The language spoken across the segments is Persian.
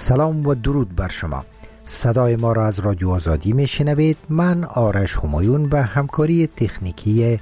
سلام و درود بر شما. صدای ما را از رادیو آزادی میشنوید. من آرش همایون و همکاری تکنیکی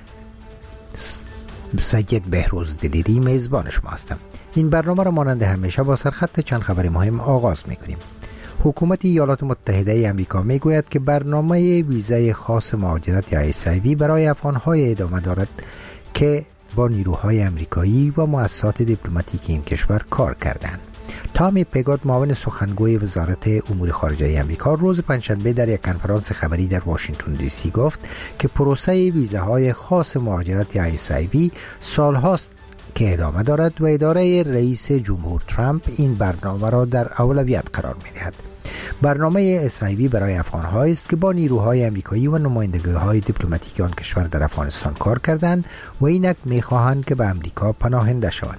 سید بهروز دلیری میزبان شما هستم. این برنامه را مانند همیشه با سرخط چند خبر مهم آغاز میکنیم. حکومت ایالات متحده آمریکا میگوید که برنامه ویزای خاص مهاجرت یا HIV برای افغان‌های ادامه دارد که با نیروهای آمریکایی و مؤسسات دیپلماتیک این کشور کار کردند. تامی پیگات، معاون سخنگوی وزارت امور خارجه آمریکا، روز پنجشنبه در یک کنفرانس خبری در واشنگتن دی سی گفت که پروسه ویزاهای خاص مهاجرت یا HIV سالهاست که ادامه دارد و اداره رئیس جمهور ترامپ این برنامه را در اولویت قرار می‌دهد. برنامه HIV برای افغان‌ها است که با نیروهای آمریکایی و نمایندگی‌های دیپلماتیک آن کشور در افغانستان کار کردند و اینک می‌خواهند که به آمریکا پناهنده شوند.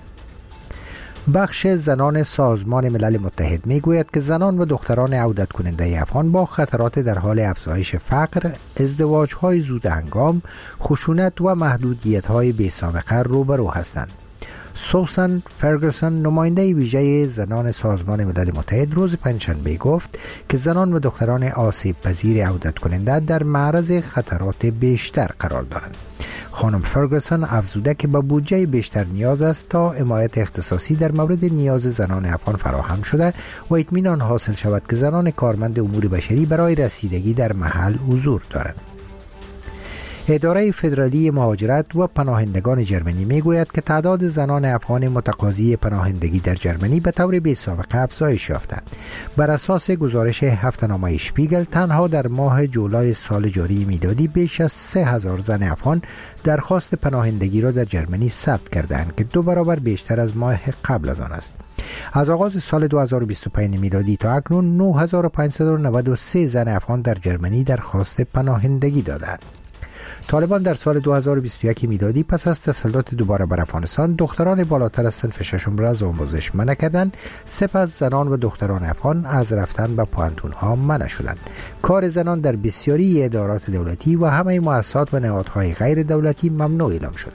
بخش زنان سازمان ملل متحد میگوید که زنان و دختران عودت کننده افغان با خطرات در حال افزایش فقر، ازدواج‌های زود هنگام، خشونت و محدودیت‌های بی‌سابقه روبرو هستند. سوسن فرگوسن، نماینده ویژه زنان سازمان ملل متحد، روز پنجشنبه گفت که زنان و دختران آسیب پذیر عودت کننده در معرض خطرات بیشتر قرار دارند. خانم فرگوسن افزوده که با بودجه بیشتر نیاز است تا حمایت اختصاصی در مورد نیاز زنان افغان فراهم شده و اطمینان حاصل شود که زنان کارمند امور بشری برای رسیدگی در محل حضور دارند. اداره فدرالی مهاجرت و پناهندگان جرمنی میگوید که تعداد زنان افغان متقاضی پناهندگی در جرمنی به طور بی‌سابقه افزایش یافته. بر اساس گزارش هفته‌نامه شپیگل، تنها در ماه جولای سال جاری میلادی بیش از 3000 زن افغان درخواست پناهندگی را در جرمنی ثبت کردند که 2 برابر بیشتر از ماه قبل از آن است. از آغاز سال 2025 میلادی تا اکنون 9593 زن افغان در جرمنی درخواست پناهندگی دادند. طالبان در سال 2021 میلادی پس از تسلط دوباره بر افغانستان دختران بالاتر از صنف ششم را از آموزش منع کردند. سپس زنان و دختران افغان از رفتن به پوهنتون‌ها منع شدند. کار زنان در بسیاری ادارات دولتی و همه مؤسسات و نهادهای غیر دولتی ممنوع اعلام شده.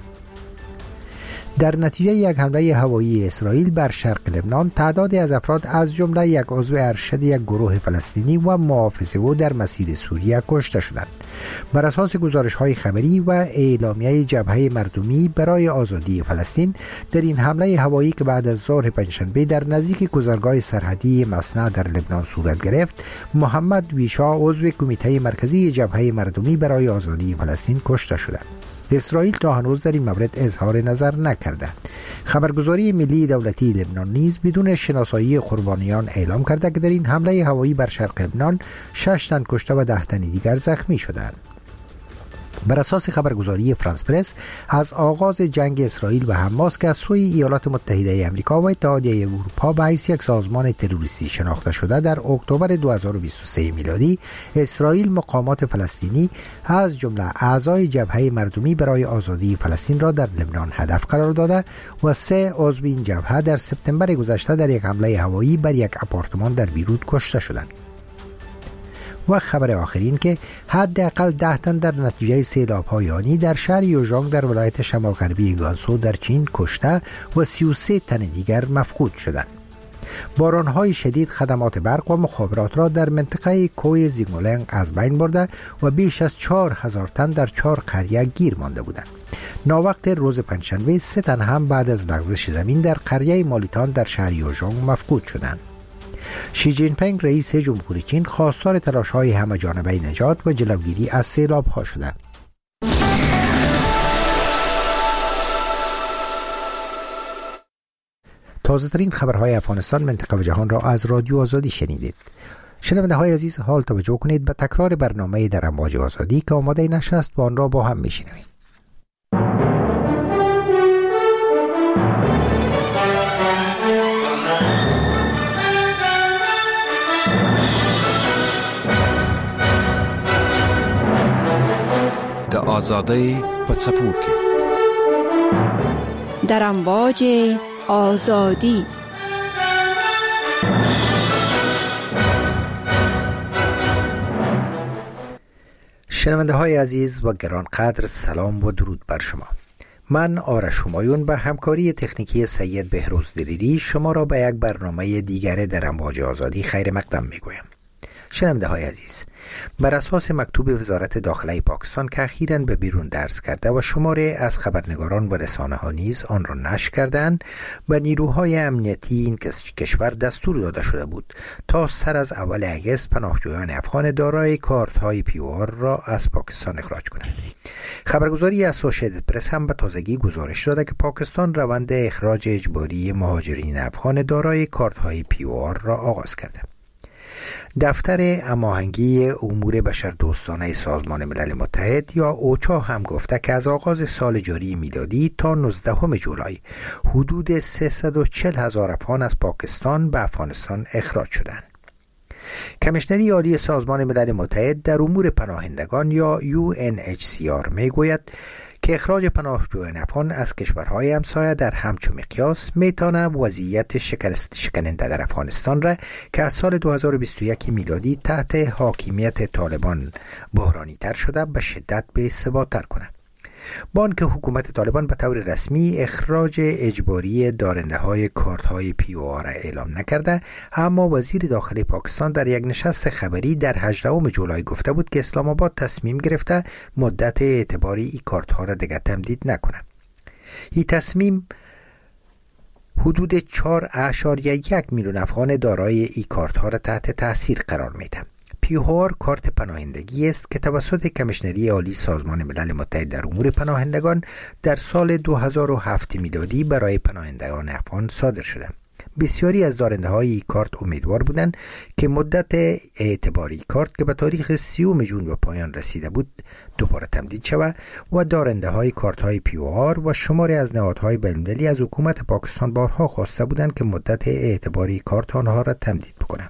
در نتیجه یک حمله هوایی اسرائیل بر شرق لبنان، تعدادی از افراد از جمله یک عضو ارشد یک گروه فلسطینی و محافظ او در مسیر سوریه کشته شدند. بر اساس گزارش‌های خبری و اعلامیه جبهه مردمی برای آزادی فلسطین، در این حمله هوایی که بعد از ظهر پنجشنبه در نزدیک گذرگاه سرحدی مصنع در لبنان صورت گرفت، محمد ویشا، عضو کمیته مرکزی جبهه مردمی برای آزادی فلسطین کشته شد. اسرائیل تا هنوز در این مورد اظهار نظر نکرده. خبرگزاری ملی دولتی لبنان نیز بدون شناسایی قربانیان اعلام کرده که در این حمله هوایی بر شرق لبنان 6 تن کشته و 10 تن دیگر زخمی شدند. بر اساس خبرگزاری فرانس پرس، از آغاز جنگ اسرائیل و حماس که از سوی ایالات متحده آمریکا و اتحادیه اروپا به حیث یک سازمان تروریستی شناخته شده، در اکتبر 2023 میلادی اسرائیل مقامات فلسطینی از جمله اعضای جبهه مردمی برای آزادی فلسطین را در لبنان هدف قرار داده و 3 عضو این جبهه در سپتامبر گذشته در یک حمله هوایی بر یک آپارتمان در بیروت کشته شدند. و خبر آخرین که حداقل 10 تن در نتیجه سیلاب‌های آنی در شهر یوژانگ در ولایت شمال غربی گانسو در چین کشته و 33 تن دیگر مفقود شدند. باران‌های شدید خدمات برق و مخابرات را در منطقه کوی زیگمولنگ از بین برده و بیش از 4000 تن در 4 قریه گیر مانده بودند. ناوقت روز پنجشنبه 3 تن هم بعد از لغزش زمین در قریه مالیتان در شهر یوژانگ مفقود شدند. شی جین پینگ، رئیس جمهوری چین، خواستار تلاش‌های همه‌جانبه نجات و جلوگیری از سیلاب‌ها شده. تازه‌ترین خبرهای افغانستان، منطقه و جهان را از رادیو آزادی شنیدید. شنونده‌های عزیز، حال توجه کنید به تکرار برنامه در امواج آزادی که آماده نشست و آن را با هم می‌شنویم. د آزادی په څپو کې در امواج آزادی. شنونده های عزیز و گرانقدر، سلام و درود بر شما. من آرش همایون به همکاری تکنیکی سید بهروز دلیری شما را به یک برنامه دیگر در امواج آزادی خیر مقدم میگویم. شنونده های عزیز، بر اساس مکتوب وزارت داخله پاکستان که اخیراً به بیرون درز کرده و شماره از خبرنگاران و رسانه ها نیز آن را نشر کردند، به نیروهای امنیتی این کشور دستور داده شده بود تا سر از اول اگست پناهجویان افغان دارای کارت های POR را از پاکستان اخراج کنند. خبرگزاری اسوسییتد پرس هم به تازگی گزارش داده که پاکستان روند اخراج اجباری مهاجرین افغان دارای کارت های POR را آغاز کرده. دفتر هماهنگی امور بشردوستانه سازمان ملل متحد یا اوچا هم گفته که از آغاز سال جاری میلادی تا 19 جولای حدود 340,000 افغان از پاکستان به افغانستان اخراج شدند. کمیشنری عالی سازمان ملل متحد در امور پناهندگان یا UNHCR میگوید که اخراج پناهجویان افغان از کشورهای همسایه در همچو مقیاس میتونه وضعیت شکننده در افغانستان را که از سال 2021 میلادی تحت حاکمیت طالبان بحرانی تر شده به شدت به ثبات تر کنه. با آنکه حکومت طالبان به طور رسمی اخراج اجباری دارنده های کارت های POR را اعلام نکرده، اما وزیر داخلی پاکستان در یک نشست خبری در 18 جولای گفته بود که اسلام آباد تصمیم گرفته مدت اعتباری این کارت ها را دیگر تمدید نکنه. این تصمیم حدود 4.1 میلیون افغان دارای این کارت ها را تحت تاثیر قرار میده. POR کارت پناهندگی است که توسط کمیشنری عالی سازمان ملل متحد در امور پناهندگان در سال 2007 میلادی برای پناهندگان افغان صادر شده. بسیاری از دارنده های این کارت امیدوار بودند که مدت اعتباری کارت که به تاریخ 30 جون به پایان رسیده بود دوباره تمدید شود و دارنده های کارت های POR و شماری از نهادهای بین‌المللی از حکومت پاکستان بارها خواسته بودند که مدت اعتباری کارت آنها را تمدید بکنند.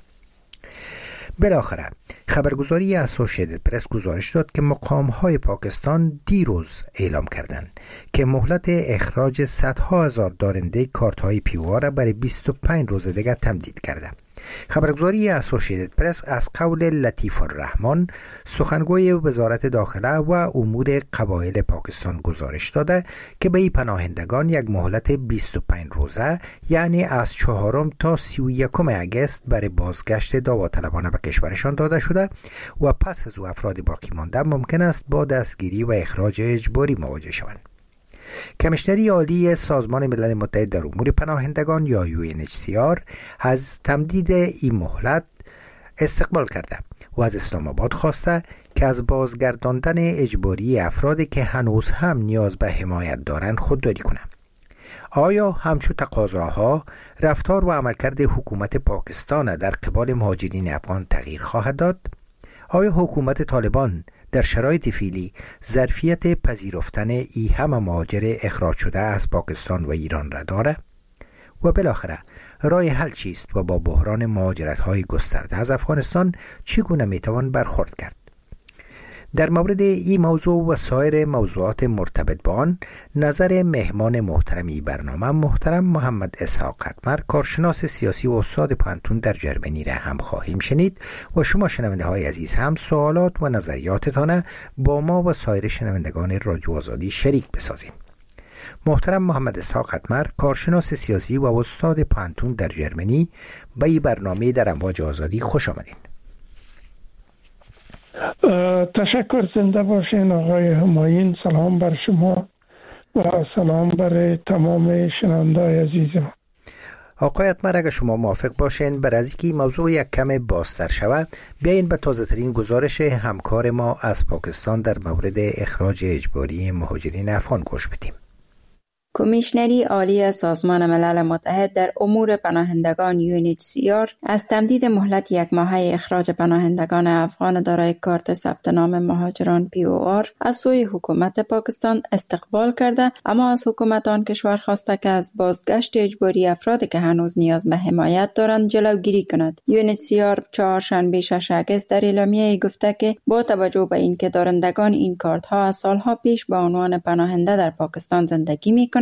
بالاخره خبرگزاری اسوسییتد پرس گزارش داد که مقام‌های پاکستان دیروز اعلام کردند که مهلت اخراج صدها هزار دارنده کارت‌های POR را برای 25 روز دیگر تمدید کرده. خبرگزاری اسوسییتد پرس از قول لطیف الرحمن سخنگوی وزارت داخله و امور قبایل پاکستان گزارش داده که به این پناهندگان یک مهلت 25 روزه یعنی از 4 تا 31 اگست برای بازگشت داوطلبانه به کشورشان داده شده و پس از او افراد باقی مانده ممکن است با دستگیری و اخراج اجباری مواجه شوند. کمیشنری عالی سازمان ملل متحد در امور پناهندگان یا UNHCR از تمدید این مهلت استقبال کرده و از اسلام آباد خواسته که از بازگرداندن اجباری افرادی که هنوز هم نیاز به حمایت دارند خودداری کنند. آیا همچو تقاضاها رفتار و عملکرد حکومت پاکستان در قبال مهاجرین افغان تغییر خواهد داد؟ آیا حکومت طالبان در شرایط فعلی ظرفیت پذیرفتن ای همه مهاجر اخراج شده از پاکستان و ایران را داره؟ و بالاخره راه حل چیست و با بحران مهاجرت‌های گسترده از افغانستان چگونه میتوان برخورد کرد؟ در مورد این موضوع و سایر موضوعات مرتبط با آن نظر مهمان محترمی برنامه محترم محمد اسحاق قطمر، کارشناس سیاسی و استاد پانتون در جرمنی را هم خواهیم شنید و شما شنونده های عزیز هم سوالات و نظریاتتان با ما و سایر شنوندگان رادیو آزادی شریک بسازید. محترم محمد اسحاق قطمر، کارشناس سیاسی و استاد پانتون در جرمنی، به این برنامه در امواج آزادی خوش آمدین. تشکر، زنده باشین آقای همایون. سلام بر شما و سلام بر تمام شنونده‌های عزیزم. آقای قطمر، اگر شما موافق باشین بر از اینکه موضوع یک کم بازتر شود بیاین به تازه ترین گزارش همکار ما از پاکستان در مورد اخراج اجباری مهاجرین افغان گوش بدیم. کمیشنری عالی سازمان ملل متحد در امور پناهندگان UNHCR از تمدید مهلت یک ماهه اخراج پناهندگان افغان دارای کارت ثبت نام مهاجران POR از سوی حکومت پاکستان استقبال کرده، اما از حکومت آن کشور خواسته که از بازگشت اجباری افرادی که هنوز نیاز به حمایت دارند جلوگیری کند. UNHCR چهارشنبه 6 اگست در اعلامیه گفته که با توجه به اینکه دارندگان این کارت ها از سالها پیش به عنوان پناهنده در پاکستان زندگی می‌کنند،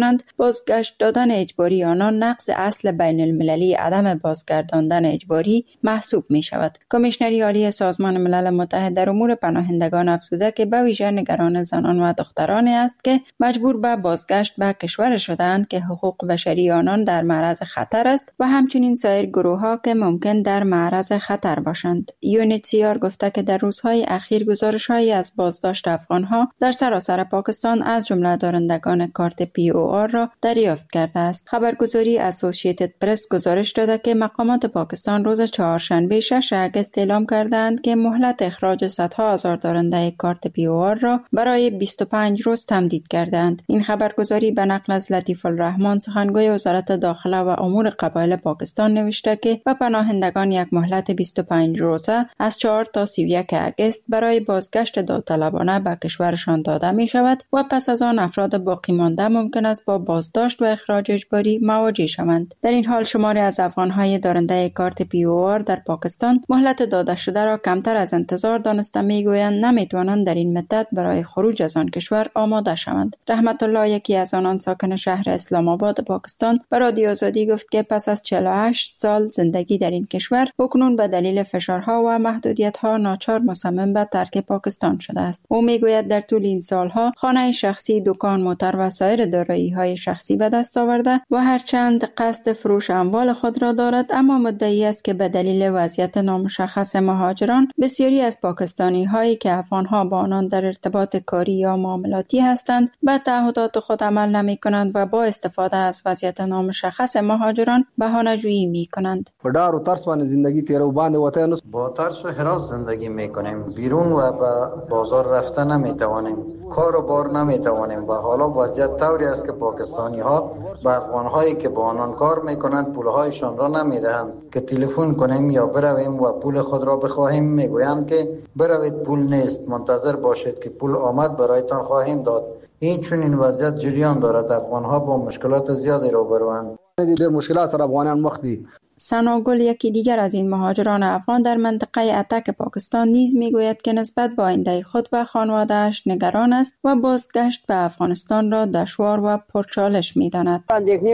کنند بازگشت دادن اجباری آنان نقض اصل بین المللی عدم بازگرداندن اجباری محسوب می شود. کمیشنری عالی سازمان ملل متحد در امور پناهندگان افزوده که به ویژه نگران زنان و دخترانی است که مجبور به بازگشت به کشور شدند که حقوق بشری آنان در معرض خطر است و همچنین سایر گروه‌ها که ممکن در معرض خطر باشند. UNHCR گفته که در روزهای اخیر گزارش‌هایی از بازداشت افغان‌ها در سراسر پاکستان از جمله دارندگان کارت POR را دریافت کرده است. خبرگزاری اسوسییتد پرس گزارش داده که مقامات پاکستان روز چهارشنبه 6 اگست اعلام کردند که مهلت اخراج صدها هزار دارنده کارت POR را برای 25 روز تمدید کردند. این خبرگزاری به نقل از لطیف الرحمن سخنگوی وزارت داخله و امور قبایل پاکستان نوشته که به پناهندگان یک مهلت 25 روزه از 4 تا 31 اگست برای بازگشت داوطلبانه به کشورشان داده می شود و پس از آن افراد باقی مانده ممکن است با بازداشت و اخراج اجباری مواجه شوند. در این حال شماری از افغان‌های دارنده کارت POR در پاکستان مهلت داده شده را کمتر از انتظار دانسته میگویند نمیتوانند در این مدت برای خروج از آن کشور آماده شوند. رحمت الله، یکی از آنان ساکن شهر اسلام آباد پاکستان، به رادیو آزادی گفت که پس از 48 سال زندگی در این کشور اکنون به دلیل فشارها و محدودیت‌ها ناچار مصمم به ترک پاکستان شده است. او میگوید در طول این سالها خانه شخصی، دکان، موتر و سایر دارایی‌های شخصی به دست آورده و هرچند قصد فروش اموال خود را دارد اما مدعی است که به دلیل وضعیت نامشخص مهاجران بسیاری از پاکستانی‌هایی که افغان‌ها با آنان در ارتباط کاری یا معاملاتی هستند به تعهدات خود عمل نمی‌کنند و با استفاده از وضعیت نامشخص مهاجران بهانه‌جویی می‌کنند. په ډار او ترس باندې زندگی تیرو باندې وته نو با ترس و هراس زندگی می‌کنیم. بیرون و به بازار رفتن نمی‌توانیم. کار و بار نمی‌توانیم و حالا وضعیت طوری است که پاکستانی‌ها به افغان‌هایی که با آنان کار می‌کنند پول‌هایشان را نمی‌دهند که تلفن کنیم یا برویم و پول خود را بخواهیم می‌گویند که بروید پول نیست، منتظر باشید که پول آمد برایتان خواهیم داد. این چون این وضعیت جریان دارد افغان‌ها با مشکلات زیادی روبروند. ډېر مشکلات سره افغانان مخ دي. ثناگل، یکی دیگر از این مهاجران افغان در منطقه اتک پاکستان نیز میگوید که نسبت به آینده خود و خانواده‌اش نگران است و بازگشت به افغانستان را دشوار و پرچالش می‌داند.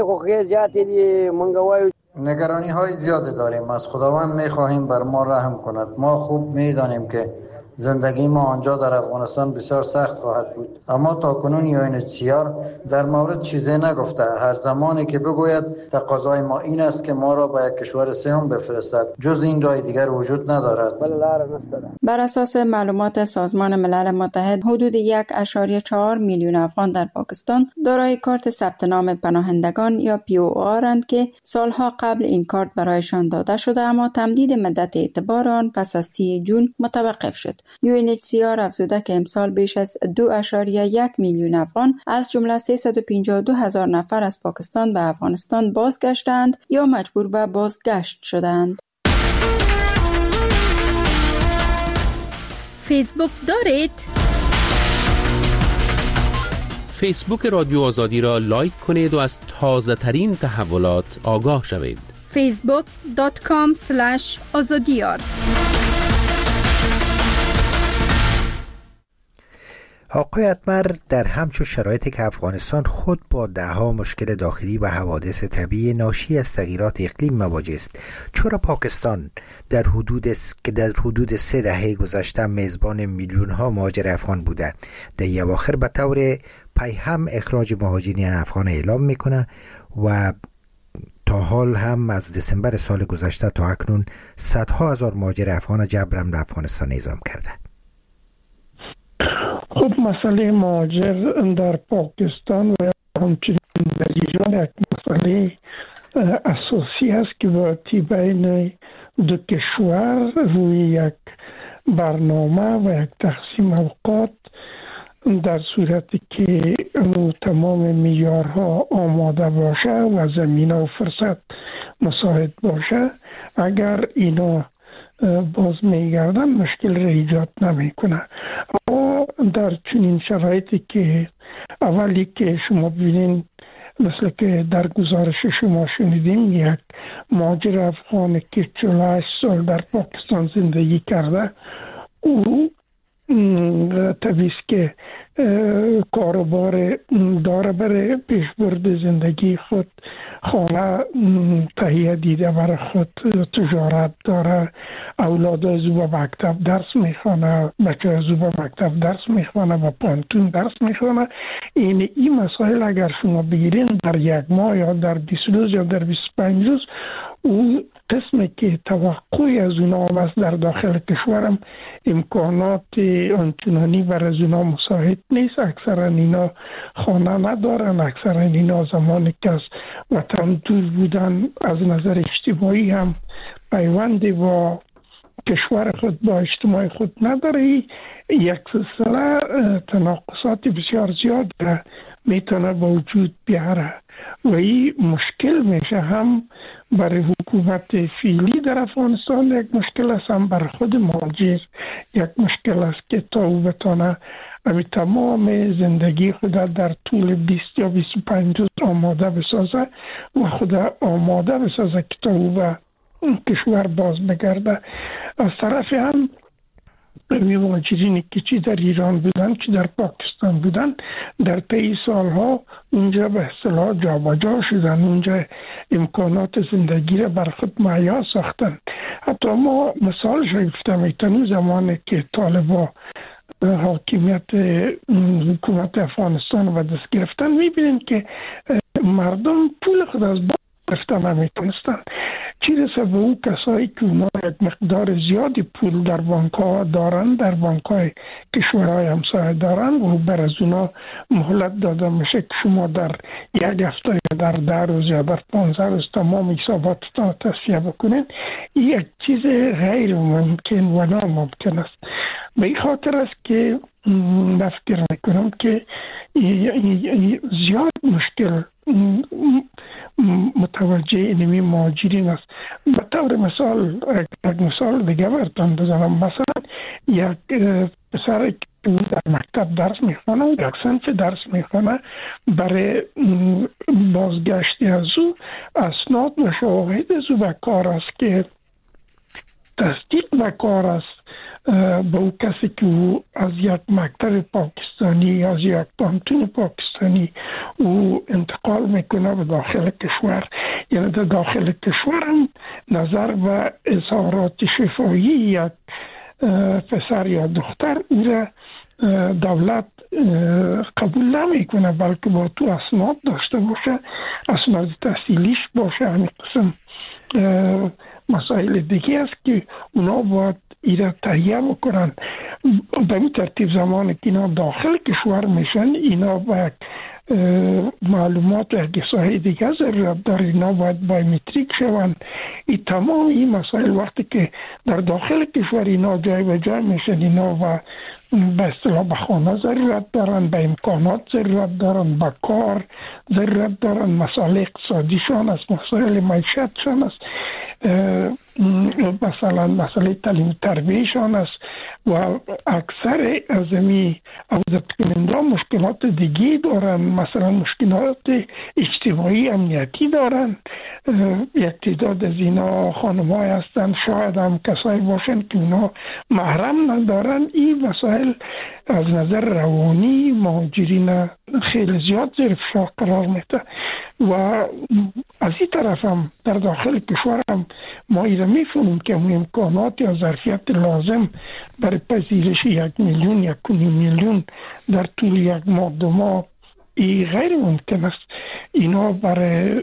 نگرانی های زیادی داریم. از خداوند می‌خواهیم بر ما رحم کند. ما خوب می‌دانیم که زندگی ما آنجا در افغانستان بسیار سخت خواهد بود، اما تا کنون UNHCR در مورد چیزی نگفته. هر زمانی که بگوید تقاضای ما این است که ما را به یک کشور سوم بفرستد، جز این راه دیگر وجود ندارد. بر اساس معلومات سازمان ملل متحد حدود 1.4 میلیون افغان در پاکستان دارای کارت ثبت نام پناهندگان یا POR اند که سالها قبل این کارت برایشان داده شده اما تمدید مدت اعتبار آن پس از 30 جون متوقف شد. UNHCR افزوده که امسال بیش از 2.1 میلیون افغان از جمله 352,000 نفر از پاکستان به افغانستان بازگشتند یا مجبور به بازگشت شدند. فیسبوک دارید؟ فیسبوک رادیو آزادی را لایک کنید و از تازه ترین تحولات آگاه شوید. facebook.com/azadiyar. آقای اتمر، در همچون شرایطی که افغانستان خود با دهها مشکل داخلی و حوادث طبیعی ناشی از تغییرات اقلیم مواجه است، چرا پاکستان در حدود 3 دهه گذشته میزبان میلیون ها مهاجر افغان بوده، در اواخر به طور پیهم اخراج مهاجرین افغان اعلام میکنه و تا حال هم از دسامبر سال گذشته تا اکنون صدها هزار مهاجر افغان جبران به افغانستان اعزام کرده؟ خب مسئله مهاجر در پاکستان و همچنین در ایران یک مسئله اساسی است که باید بین دو کشور روی یک برنامه و یک تقسیم اوقات در صورتی که تمام معیارها آماده باشه و زمینه و فرصت مساعد باشه، اگر اینا باز میگردن مشکل را ایجاد نمیکنه. اما در چنین شرایطی که اولی که شما ببینید مثل که در گزارش شما شنیدیم، یک مهاجر افغان که 48 سال در پاکستان زندگی کرده، او طبیعی که کاروبار داره برای پیشبرد زندگی خود، خانه تهیه دیده برای خود، تجارت داره، اولاد از او به مکتب درس میخوانه، بچه از او به مکتب درس میخوانه، به پانتون درس میخوانه. این مسائل اگر شما بگیرین در یک ماه یا در 20 روز یا در 25 روز، اون قسمی که توقعی از اونا هم است در داخل کشورم امکانات آنچنانی برای از اونا مساعد نیست. اکثرا اینا خانه ندارن، اکثرا اینا زمانی که از وطن دور بودن از نظر اجتماعی هم پیوندی با کشور خود، با اجتماع خود نداره. یک سلسله تناقضات بسیار زیاد میتونه با وجود بیاره و این مشکل میشه هم برای حکومت فعلی در افغانستان، یک مشکل است، هم برای خود مهاجر یک مشکل است که تا او بتانه امی تمام زندگی خود در طول 20 یا 25 روز آماده بسازه و خود آماده بسازه که تا او به کشور باز بگرده. از طرف هم مهاجرینی که چی در ایران بودن چی در پاکستان بودن در طی سالها اونجا به اصطلاح جابجا شدن، اونجا امکانات زندگی را بر خود مهیا ساختن. حتی ما مثالش گفتم ایتانی زمانی که طالبا حاکمیت حکومت افغانستان و دست گرفتن، میبینیم که مردم پول خود از بانک گرفتن نمیتونستن. چی رسه به اون کسایی که اونا یک مقدار زیادی پول در بانک ها دارن، در بانک های کشورهای همسایه دارن و بر از اونا مهلت داده میشه که شما در یک هفته یا در 10 روز یا در 15 روز تمام حساباتتان تصفیه بکنین. این یک چیز غیر ممکن و ناممکن است. به این خاطر است که فکر میکنم که زیاد مشکل متوجه اینمی مهاجرین است. به طور مثال یک مثال دیگه براتون بزنم. مثلا یک پسر که در مکتب درس میخوانه و یک صنف درس میخوانه، برای بازگشتی از او اسناد و شواهد از او به کار است که تصدیق به کار است با او کسی که او از یک مکتب پاکستانی، از یک پانتون پاکستانی او انتقال میکنه به داخل کشور. یعنی در داخل کشور هم نظر به اظهارات شفاهی یک پسر یا دختر او را دولت قبول نمیکنه، بلکه با تو اسناد داشته باشه، اسناد تحصیلیش باشه. همین قسم مسائل دیگه است که اونا باید ایره تهیه بکنن. به این ترتیب زمانی که اینا داخل کشور میشن، اینا باید معلومات و احساهای دیگه ضرورت داره، اینا باید بایومتریک شوند. این تمام این مسائل وقتی که در داخل کشور اینا جای به جای میشن، اینا و به اصطلاح به خانه ضرورت دارن، به امکانات ضرورت دارن، به کار ضرورت دارن، مسائل اقتصادیشان است، مسائل معیشتشان است، مثلا مسئله تعلیم تربیهشان است و اکثر از امی عوضت کننده مشکلات دیگی دارن، مثلا مشکلات اجتماعی امنیتی دارن. یک تعداد از اینا خانم‌های هستن، شاید هم کسایی باشن که اونا محرم ندارن. این مسائل از نظر روانی مهاجرین خیلی زیاد زیر فشار قرار میده و از این طرف هم در داخل کشور هم ما ایره میفهمیم که امکانات یا ظرفیت لازم برای پذیرش 1 میلیون 1.5 میلیون در طول 1 ماه 2 ماه ای غیر ممکن است. اینا برای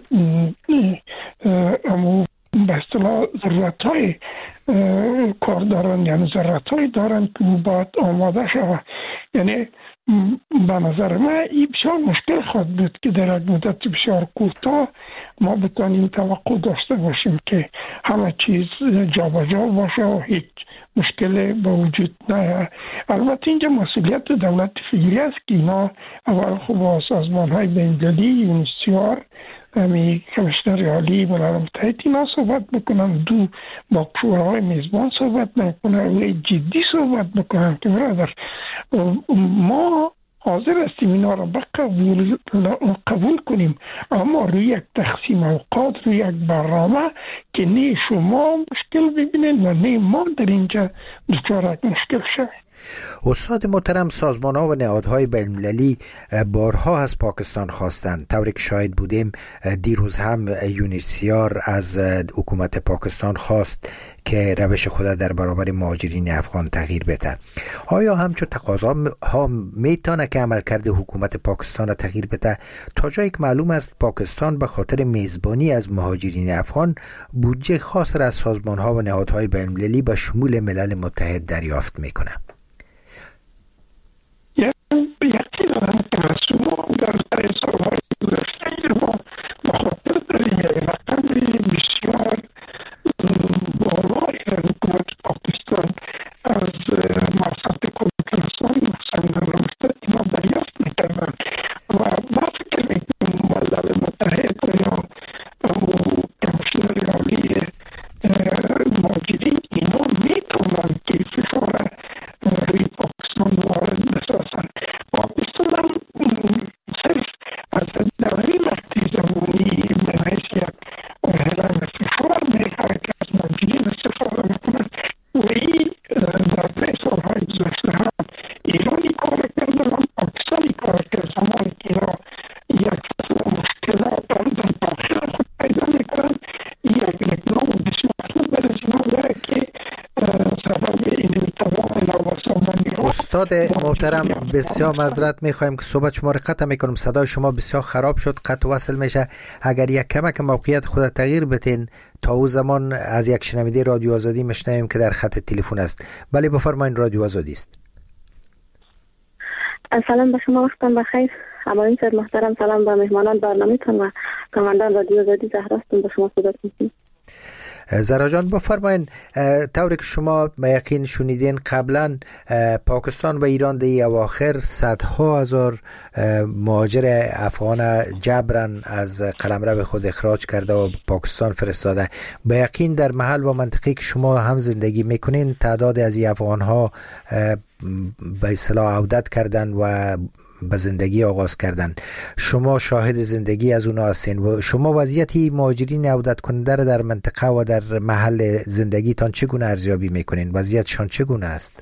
به اصطلاح ضرورت های کار دارن، یعنی ضرورت های دارن که باید آماده شود. یعنی به نظر من این بسیار مشکل خواهد بود که در یک مدت بسیار کوتاه ما بتانیم توقع داشته باشیم که همه چیز جابجا باشه و هیچ مشکل به وجود نه. البته اینجا مسئولیت دولت فعلی است که اینا اول خوب با سازمان های بین‌المللی، یونیسیار، کمیشنر عالی ملل متحد اینا صحبت بکنن، دو با شوراهای میزبان صحبت نکنن و جدی صحبت بکنن که برادر ما حاضر هستیم اینا را قبول کنیم، اما روی یک تقسیم اوقات، روی یک برنامه که نه شما مشکل ببینید و نه ما در اینجا دچار مشکل شویم. استاد محترم، سازمان‌ها و نهادهای بین‌المللی بارها از پاکستان خواستند، طوری که شاهد بودیم دیروز هم UNHCR از حکومت پاکستان خواست که روش خود در برابر مهاجرین افغان تغییر بده. آیا همچو تقاضا ها میتونه که عملکرد حکومت پاکستان تغییر بده؟ تا جایی که معلوم است پاکستان به خاطر میزبانی از مهاجرین افغان بودجه خاص را از سازمان‌ها و نهادهای بین‌المللی به شمول ملل متحد دریافت میکنه. یکی دارم که شما در سالهای گذشته ما بخاطر داریم یک رقم بسیار بالای حکومت پاکستان از مقصد کمک رسانی مثلا در رابطه اینا دریافت میکردن و ما فکر میکنم ملل متحد یا کمیشنر عالی مهاجرین اینا میتونن که فشار روی پاکستان وارد بسازن. پاکستان هم صرف از دوره وقتی زمانی به حیث یک اعلام فشار میخواه که از مهاجرین استفاده میکنن و این در 10 سالهای گذشته هم ایرانی کار کردن هم پاکستانی کار کرد. زمانی که اینا یک مشکلات در داخل خود پیدا میکنن یک نام بسیار خوب بر از اینا داره که سبب این تمام نوسامانی ها. استاد محترم بسیار معذرت میخوایم که صحبت شما رو قطع میکنم، صدای شما بسیار خراب شد، قطع وصل میشه. اگر یک کمک موقعیت خود تغییر بتین تا او زمان از یک شنونده رادیو آزادی میشنویم که در خط تلفن است. بله بفرمایید، رادیو آزادی است. سلام به شما، وقتتان بخیر. همایون صاحب محترم، سلام به مهمانان برنامه‌تان و کارمندان رادیو آزادی. زهرا هستم، به شما صحبت می‌کنم. زهرا جان بفرمایین، طوری که شما به یقین شنیدین قبلا پاکستان و ایران در اواخر صدها هزار مهاجر افغان جبران از قلمرو خود اخراج کرده و پاکستان فرستاده. به یقین در محل و منطقه‌ای که شما هم زندگی میکنین تعداد از این افغان ها به اصطلاح عودت کردن و به زندگی آغاز کردن. شما شاهد زندگی از اونا هستین و شما وضعیتی مهاجرین عودت کننده را در منطقه و در محل زندگیتان چگونه ارزیابی میکنین؟ وضعیتشان چگونه است؟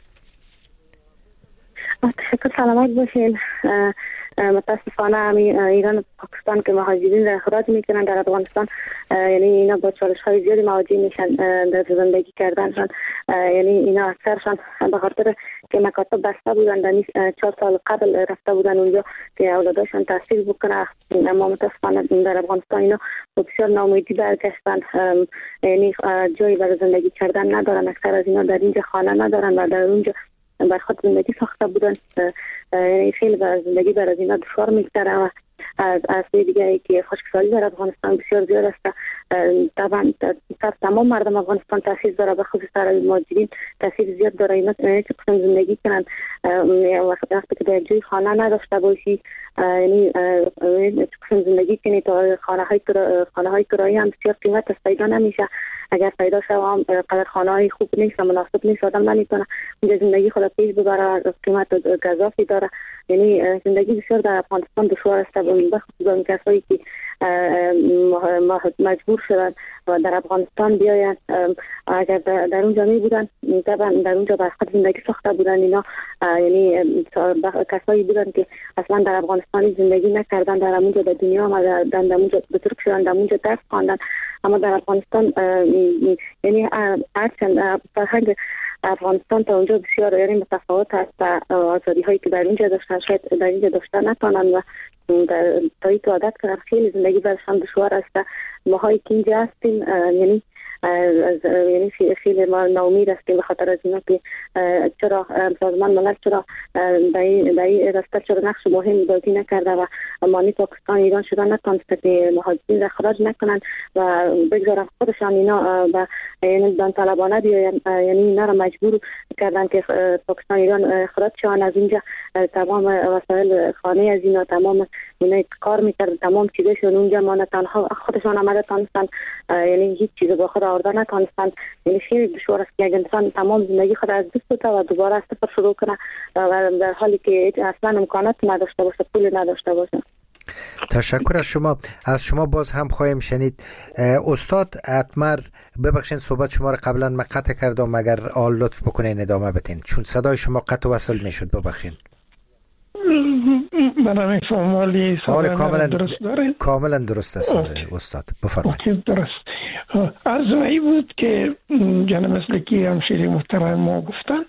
تشکر، سلامت باشین. متاسفانه ایران و پاکستان که مهاجرین را اخراج میکنن در افغانستان، یعنی اینا با چالش های زیادی مواجه میشن در زندگی کردنشان. یعنی اینا اکثرشان به خاطر که مکاتب بسته بودن، در 4 سال قبل رفته بودن اونجا که اولاداشان تحصیل بکنه، اما متاسفانه در افغانستان اینا بسیار ناامیدی برگشتن، یعنی جایی برای زندگی کردن ندارن. اکثر از اینا در اینجا خانه ندارن و در اونجا بر خود زندگی ساخته بودن. یعنی خیلی بر زندگی بر از اینا دشوار میگذره و از دیگه که خشکسالی در افغانستان بسیار زیاد است. طبعا تمام مردم افغانستان تاثیر داره، به خصوص برای مهاجرین تاثیر زیاد داره. اینا چه قسم زندگی کنن وقتی که در جای خانه نداشته باشی، یعنی چه قسم زندگی کنی تا خانه های کرایی هم بسیار قیمت است، پیدا نمیشه. اگر پیدا شد هم قدر خانه های خوب نیست، مناسب نیست، آدم نمیتونه اونجا زندگی خود پیش ببره، قیمت گزافی داره. یعنی زندگی بسیار در افغانستان دشوار است، به خصوص کسایی که مجبور شدن و در افغانستان بیاین. اگر در اونجا می بودن طبعا در اونجا بر خود زندگی ساخته بودن اینا، یعنی کسایی بودن که اصلا در افغانستان زندگی نکردن، در اونجا به دنیا آمدن، در اونجا بزرگ شدن، در اونجا درس خواندن. اما در افغانستان یعنی هرچند فرهنگ افغانستان تا اونجا بسیار یعنی متفاوت است، آزادی هایی که در اینجا داشتن شاید در اینجا داشتن نتونن و در تایی تو عادت کردن. خیلی زندگی برشان دشوار است. ما هایی که اینجا هستیم یعنی خیلی ما ناامید هستیم به خاطر از اینا که چرا سازمان ملل چرا در این راسته چرا نقش مهم بازی نکرده و مانی پاکستان ایران شدن نتونسته که مهاجرین را خراج نکنن و بگذارن خودشان اینا و یعنی داوطلبانه بیاین. یعنی اینا را مجبور کردن که پاکستان ایران خراج شوند از اینجا. تمام وسایل خانه از اینا تمام اینا کار میکرد، تمام چیزشون اونجا مانه، تنها خودشان آمده تانستن، یعنی هیچ چیز با خود آورده نتانستن. یعنی خیلی دشوار است که یک انسان تمام زندگی خود از دست بده و دوباره از صفر شروع کنه و در حالی که اصلا امکانات نداشته باشه، پول نداشته باشه. تشکر از شما باز هم خواهیم شنید. استاد اتمر، ببخشید صحبت شما رو قبلا من قطع کردم، اگر آل لطف بکنین ادامه بدین چون صدای شما قطع و وصل میشد. ببخشید. من فهمالی حال کاملا درست است استاد، بفرمایید. درست. عرض می بود که جناب مسلکی همشیری محترم ما گفتن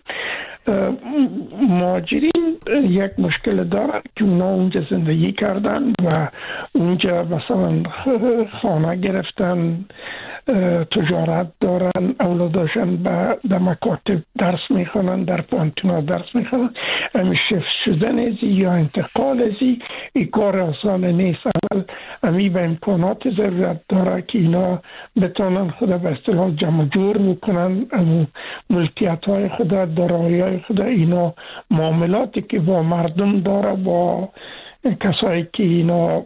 مهاجرین یک مشکل دارن که اونا اونجا زندگی کردن و اونجا مثلا خانه گرفتن، تجارت دارن، اولاداشن در مکاتب درس میخونن، در پانتونا درس میخونن. امی شفت شدن ازی یا انتقال ازی ای کار آسان نیست. اول امی به امکانات ضرورت داره که اینا بتونن خدا به اصطلاح جمع جور بکنن، امو ملکیت های خدا، دارایی های خدا، اینا معاملاتی که با مردم داره، با کسایی که اینا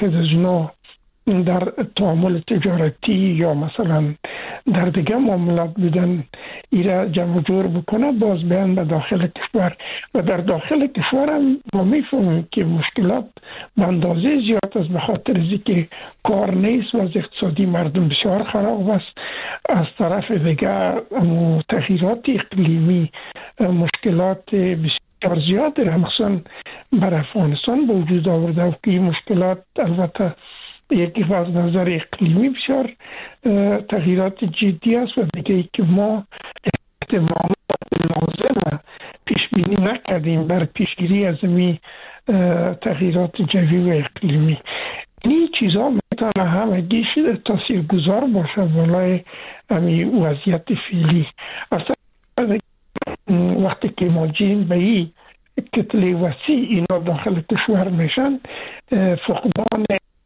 در تعامل تجارتی یا مثلا در دیگه معاملات بدن ایرا جمع جور بکنه، باز بیان به داخل کشور. و در داخل کشور هم ما میفهمیم که مشکلات به اندازه زیاد است، به خاطر از که کار نیست و از اقتصادی مردم بسیار خراب است. از طرف دیگه تغییرات اقلیمی مشکلات بسیار زیاد در همخصوصا بر افغانستان به وجود آورده و که این مشکلات البته یکی از نظر اقلیمی بسیار تغییرات جدی است و دیگه که ما احتمالات لازم پیش بینی نکردیم بر پیشگیری از این تغییرات جوی و اقلیمی. این چیزا میتونه همگی تاثیرگذار باشه بالای همین وضعیت فعلی. اصلا وقتی که مهاجرین به این کتله وسیع اینا داخل کشور میشن، فقدان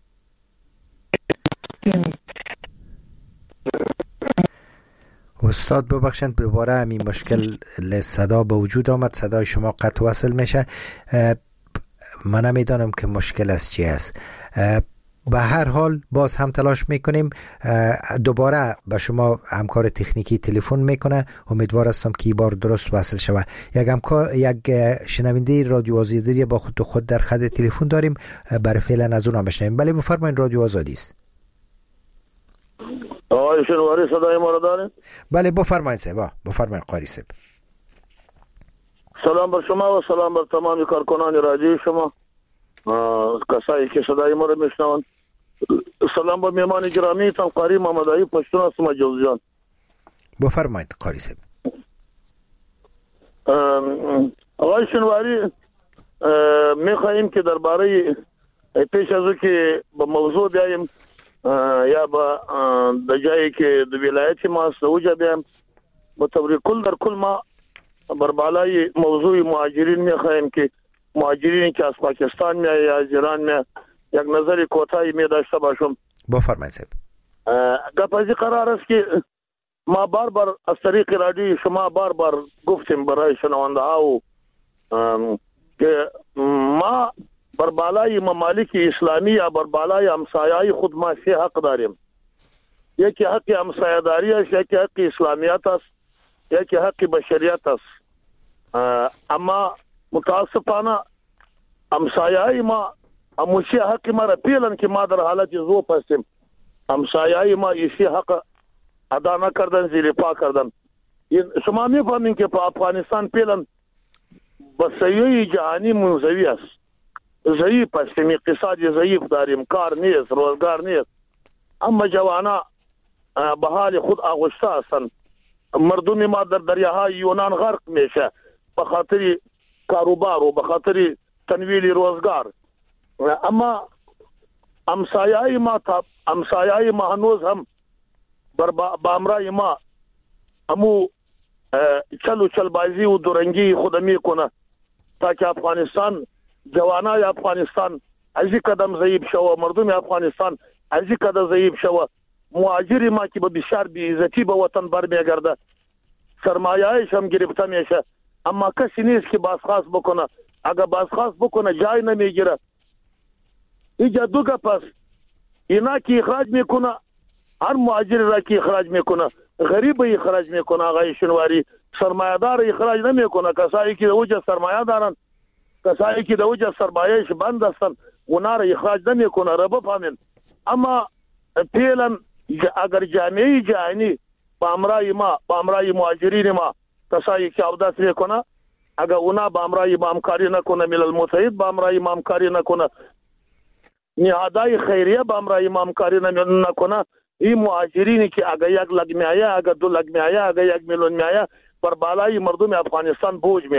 استاد ببخشید دوباره همین مشکل صدا به وجود آمد، صدای شما قطع وصل میشه. من نمیدانم که مشکل از چی است. به هر حال باز هم تلاش میکنیم. دوباره به شما همکار تکنیکی تلفن میکنه، امیدوار هستم که این بار درست وصل شود. یک شنونده رادیو آزادی با خود در خط تلفن داریم، برای فعلا از اونها بشنویم. بله بفرمایید، رادیو آزادی است. آقای شنواری صدای ما رو دارین؟ بله بفرمایید قاری صاحب. سلام بر شما و سلام بر تمام کارکنان رادیو شما، کسایی که صدای ما رو میشنوند. سلام بر میهمان گرامی تان قاری محمدعلی پشتون هستم جوزجان. بفرمایید قاری صاحب. آقای شنواری، میخواهیم که درباره پیش از او که به موضوع بیاییم یا با در جایی که در ولایت ما است اوجا بیایم، به طور کل در کل ما بر بالای موضوع مهاجرین میخواهیم که مهاجرین که از پاکستان میاد یا از ایران میاد یک نظر کوتاهی می داشته باشم. بفرمایید صاحب. گپازی قرار است که ما بار از طریق رادیو شما بار گفتیم برای شنونده ها که ما بر بالای ممالک اسلامی یا بر بالای همسایه‌های خود ما سه حق داریم. یکی حق همسایه‌داری است، یکی حق اسلامیت است، یکی حق بشریت است. اما متاسفانه همسایه‌های ما هموشی حق ما را پیلن که ما در حالت ضعف هستیم. همسایه‌های ما ایسی حق ادا نکردن، زیر پا کردن. شما میفهمین که په افغانستان پیلن بسیاری جهانی منزوی است، ضعیف هستیم، اقتصادی ضعیف داریم، کار نیست، روزگار نیست. اما جوانا به حال خود آغشته هستند. مردم ما در دریاهای یونان غرق میشه به خاطر کاروبار و به خاطر تنویل روزگار. اما همسایه‌های ما هنوز هم با امرای ما همو چل بازی و دورنگی خود میکنه تا که افغانستان، جوانای افغانستان از این قدم ضعیف شوه، مردم افغانستان از این قدم ضعیف شوه. مهاجر ما که به بسیار بی‌عزتی به وطن برمیگرده، سرمایه‌اش هم گرفته میشه، اما کسی نیست که بازخواست بکنه. اگر بازخواست بکنه جای نمیگیره. اینجا دو گپ است. اینا که اخراج میکنه، هر مهاجر را که اخراج میکنه غریب اخراج میکنه. آقای شنواری، سرمایه‌دار اخراج نمیکنه. کسایی که در وجه سرمایه دارن، کسایی که در وجه سرمایه‌اش بند هستن، اونا را اخراج نمیکنه را بفهمین. اما فعلا اگر جامعه جهانی با امرای مهاجرین ما کسایی که عودت میکنه، اگر اونا با امرای ما همکاری نکنه، ملل متحد با امرای ما همکاری نکنه، نهادهای خیریه با امرای ما همکاری نکنه، این مهاجرینی که اگر 1 لک میایه، اگر 2 لک میایه، اگر 1 میلیون میایه، بر بالای مردم افغانستان بوج می